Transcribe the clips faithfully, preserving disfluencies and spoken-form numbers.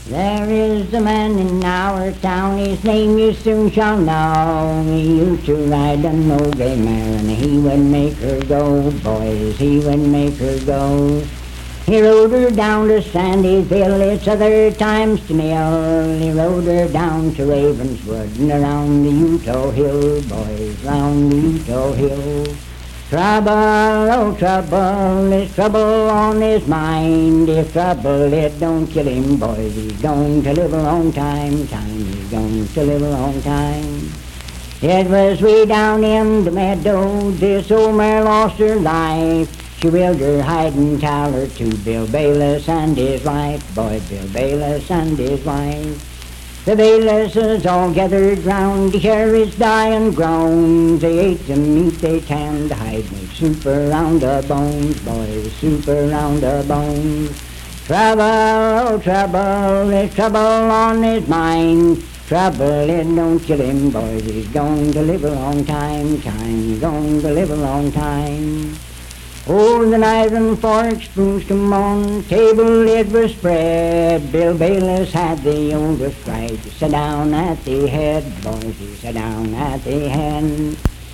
There is a man in our town, his name you soon shall know. He used to ride an old gray mare, and he would make her go, boys, he would make her go. He rode her down to Sandyville, it's other times to nil. He rode her down to Ravenswood and around the Utah Hill, boys, round the Utah Hill. Trouble, oh trouble, there's trouble on his mind. If trouble, it don't kill him, boys, he's going to live a long time, time, he's going to live a long time. It was way down in the meadow, this old mare lost her life. She wheeled her hide and taller to Bill Bayless and his wife, boy, Bill Bayless and his wife. The Baylesses all gathered round to hear his dying groans. They ate the meat, they tanned the hide, made soup around the bones, boys, soup around the bones. Trouble, oh trouble, there's trouble on his mind. Trouble, it don't kill him, boys, he's going to live a long time, time, he's going to live a long time. Oh, the knives and forks, spoons come on, table it was spread. Bill Bayless had the oldest right to sit down at the head, boys, he sat down at the head.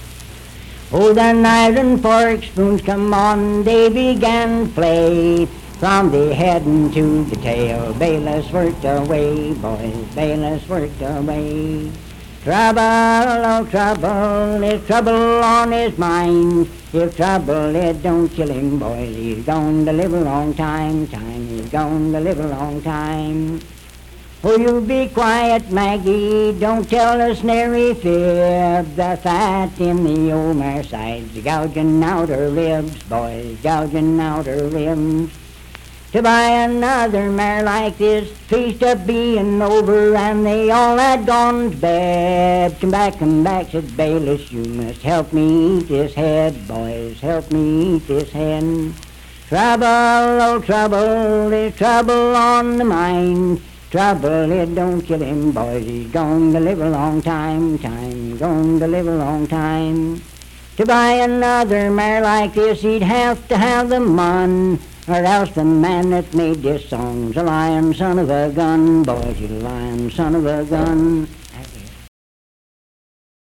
Oh, the knives and forks, spoons come on, they began to play. From the head to the tail, Bayless worked away, boys, Bayless worked away. Trouble, oh trouble, there's trouble on his mind. If trouble, it don't kill him, boys, he's going to live a long time, time, he's going to live a long time. Oh, you be quiet, Maggie, don't tell us nary fib. The fat in the old mare's sides, gouging out her ribs, boys, gouging out her ribs. To buy another mare like this, feast up being over, and they all had gone to bed. Come back, come back, said Bayless, you must help me eat this head, boys, help me eat this head. Trouble, oh trouble, there's trouble on the mind. Trouble, it don't kill him, boys, he's going to live a long time, time, going to live a long time. To buy another mare like this, he'd have to have the money. Or else the man that made this song's a lying son of a gun, boys, he's a lying son of a gun.